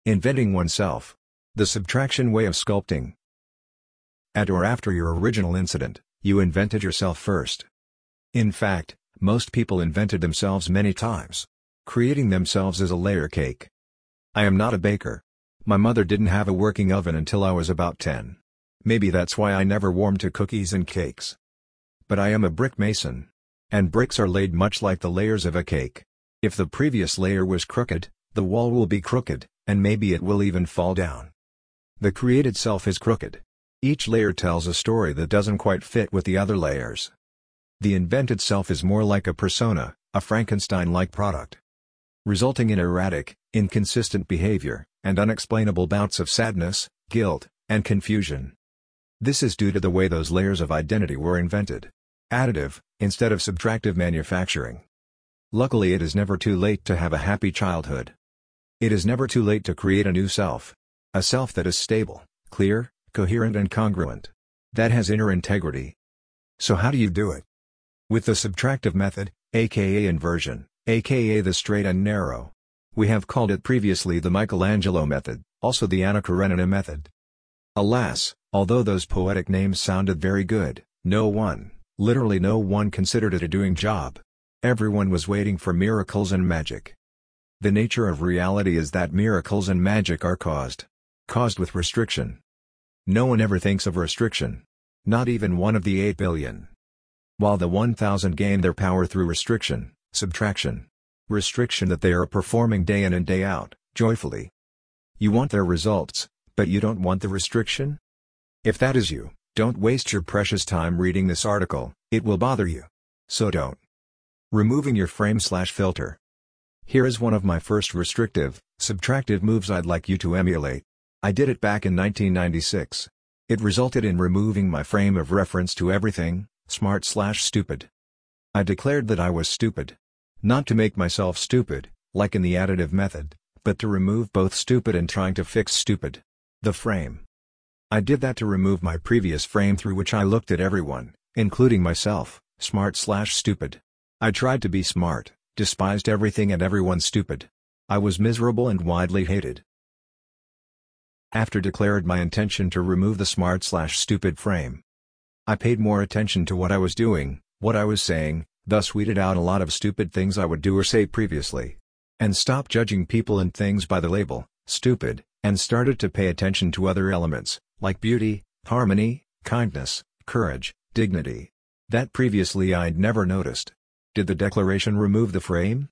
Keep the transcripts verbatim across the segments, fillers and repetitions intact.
Inventing oneself. The subtraction way of sculpting. At or after your original incident, you invented yourself first. In fact, most people invented themselves many times. Creating themselves is a layer cake. I am not a baker. My mother didn't have a working oven until I was about ten. Maybe that's why I never warmed to cookies and cakes. But I am a brick mason. And bricks are laid much like the layers of a cake. If the previous layer was crooked, the wall will be crooked, and maybe it will even fall down. The created self is crooked. Each layer tells a story that doesn't quite fit with the other layers. The invented self is more like a persona, a Frankenstein-like product, resulting in erratic, inconsistent behavior, and unexplainable bouts of sadness, guilt, and confusion. This is due to the way those layers of identity were invented. Additive, instead of subtractive manufacturing. Luckily, it is never too late to have a happy childhood. It is never too late to create a new self. A self that is stable, clear, coherent and congruent. That has inner integrity. So how do you do it? With the subtractive method, aka inversion, aka the straight and narrow. We have called it previously the Michelangelo method, also the Anna Karenina method. Alas, although those poetic names sounded very good, no one, literally no one considered it a doing job. Everyone was waiting for miracles and magic. The nature of reality is that miracles and magic are caused. Caused with restriction. No one ever thinks of restriction. Not even one of the eight billion. While the one thousand gain their power through restriction, subtraction. Restriction that they are performing day in and day out, joyfully. You want their results, but you don't want the restriction? If that is you, don't waste your precious time reading this article, it will bother you. So don't. Removing your frame slash filter. Here is one of my first restrictive, subtractive moves I'd like you to emulate. I did it back in nineteen ninety-six. It resulted in removing my frame of reference to everything, smart slash stupid. I declared that I was stupid. Not to make myself stupid, like in the additive method, but to remove both stupid and trying to fix stupid. The frame. I did that to remove my previous frame through which I looked at everyone, including myself, smart slash stupid. I tried to be smart, despised everything and everyone stupid. I was miserable and widely hated. After declared my intention to remove the smart slash stupid frame, I paid more attention to what I was doing, what I was saying, thus weeded out a lot of stupid things I would do or say previously. And stopped judging people and things by the label, stupid, and started to pay attention to other elements, like beauty, harmony, kindness, courage, dignity. That previously I'd never noticed. Did the declaration remove the frame?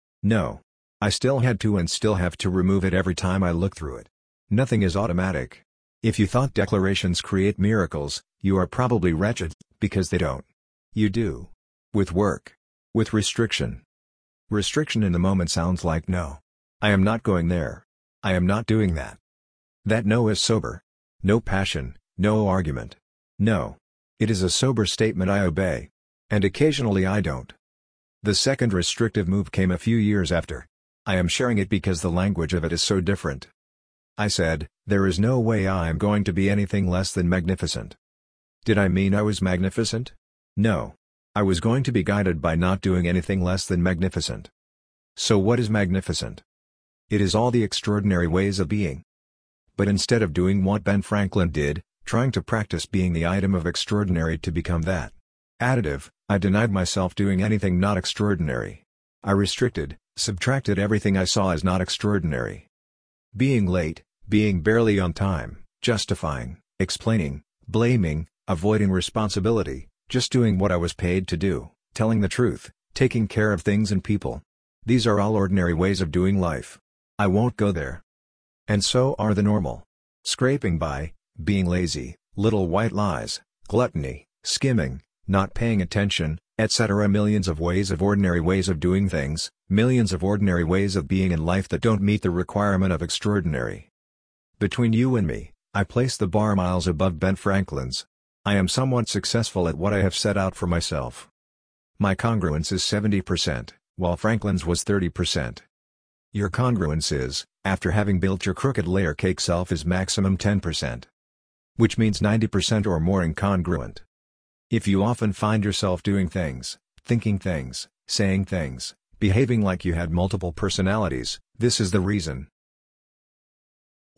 No. I still had to and still have to remove it every time I look through it. Nothing is automatic. If you thought declarations create miracles, you are probably wretched, because they don't. You do. With work. With restriction. Restriction in the moment sounds like no. I am not going there. I am not doing that. That no is sober. No passion, no argument. No. It is a sober statement I obey. And occasionally I don't. The second restrictive move came a few years after. I am sharing it because the language of it is so different. I said, there is no way I am going to be anything less than magnificent. Did I mean I was magnificent? No. I was going to be guided by not doing anything less than magnificent. So what is magnificent? It is all the extraordinary ways of being. But instead of doing what Ben Franklin did, trying to practice being the item of extraordinary to become that additive, I denied myself doing anything not extraordinary. I restricted, subtracted everything I saw as not extraordinary. Being late, being barely on time, justifying, explaining, blaming, avoiding responsibility, just doing what I was paid to do, telling the truth, taking care of things and people. These are all ordinary ways of doing life. I won't go there. And so are the normal. Scraping by, being lazy, little white lies, gluttony, skimming, not paying attention, et cetera. Millions of ways of ordinary ways of doing things, millions of ordinary ways of being in life that don't meet the requirement of extraordinary. Between you and me, I place the bar miles above Ben Franklin's. I am somewhat successful at what I have set out for myself. My congruence is seventy percent, while Franklin's was thirty percent. Your congruence is, after having built your crooked layer cake self, is maximum ten percent. Which means ninety percent or more incongruent. If you often find yourself doing things, thinking things, saying things, behaving like you had multiple personalities, this is the reason.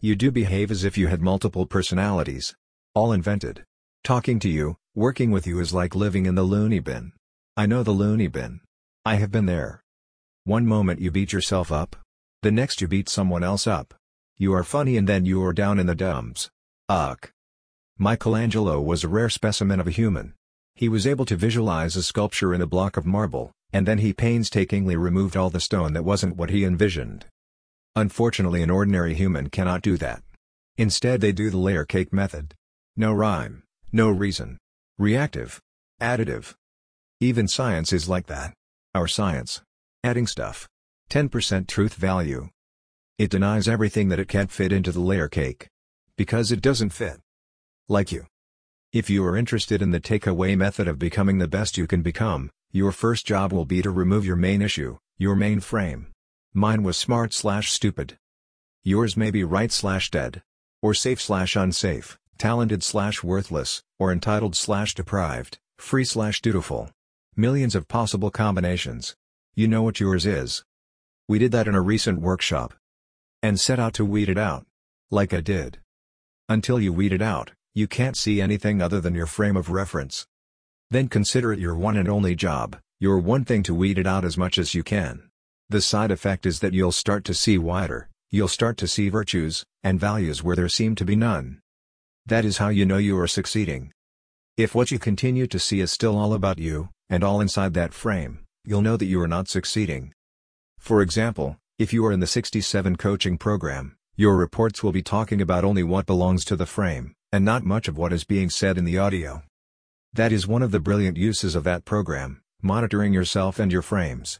You do behave as if you had multiple personalities. All invented. Talking to you, working with you is like living in the loony bin. I know the loony bin. I have been there. One moment you beat yourself up. The next you beat someone else up. You are funny and then you are down in the dumps. Ugh. Michelangelo was a rare specimen of a human. He was able to visualize a sculpture in a block of marble, and then he painstakingly removed all the stone that wasn't what he envisioned. Unfortunately, an ordinary human cannot do that. Instead they do the layer cake method. No rhyme, no reason. Reactive. Additive. Even science is like that. Our science. Adding stuff. ten percent truth value. It denies everything that it can't fit into the layer cake. Because it doesn't fit. Like you. If you are interested in the takeaway method of becoming the best you can become, your first job will be to remove your main issue, your main frame. Mine was smart slash stupid. Yours may be right slash dead. Or safe slash unsafe, talented slash worthless, or entitled slash deprived, free slash dutiful. Millions of possible combinations. You know what yours is. We did that in a recent workshop. And set out to weed it out. Like I did. Until you weed it out, you can't see anything other than your frame of reference. Then consider it your one and only job, your one thing to weed it out as much as you can. The side effect is that you'll start to see wider, you'll start to see virtues, and values where there seem to be none. That is how you know you are succeeding. If what you continue to see is still all about you, and all inside that frame, you'll know that you are not succeeding. For example, if you are in the sixty-seven coaching program, your reports will be talking about only what belongs to the frame, and not much of what is being said in the audio. That is one of the brilliant uses of that program, monitoring yourself and your frames.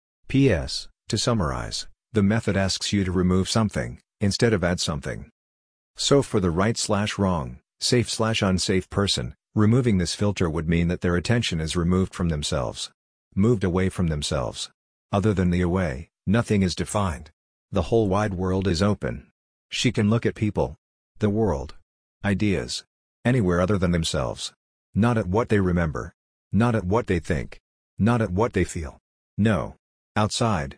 P S. To summarize, the method asks you to remove something, instead of add something. So for the right slash wrong, safe slash unsafe person, removing this filter would mean that their attention is removed from themselves. Moved away from themselves. Other than the away, nothing is defined. The whole wide world is open. She can look at people. The world. Ideas. Anywhere other than themselves. Not at what they remember. Not at what they think. Not at what they feel. No. Outside.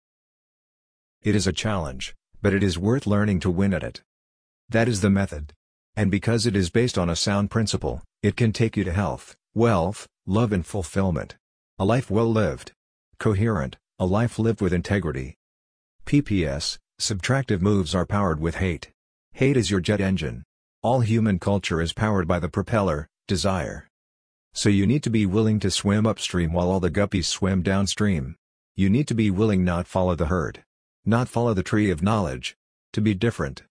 It is a challenge, but it is worth learning to win at it. That is the method. And because it is based on a sound principle, it can take you to health, wealth, love and fulfillment. A life well lived. Coherent, a life lived with integrity. P P S. Subtractive moves are powered with hate. Hate is your jet engine. All human culture is powered by the propeller, desire. So you need to be willing to swim upstream while all the guppies swim downstream. You need to be willing not follow the herd. Not follow the tree of knowledge. To be different.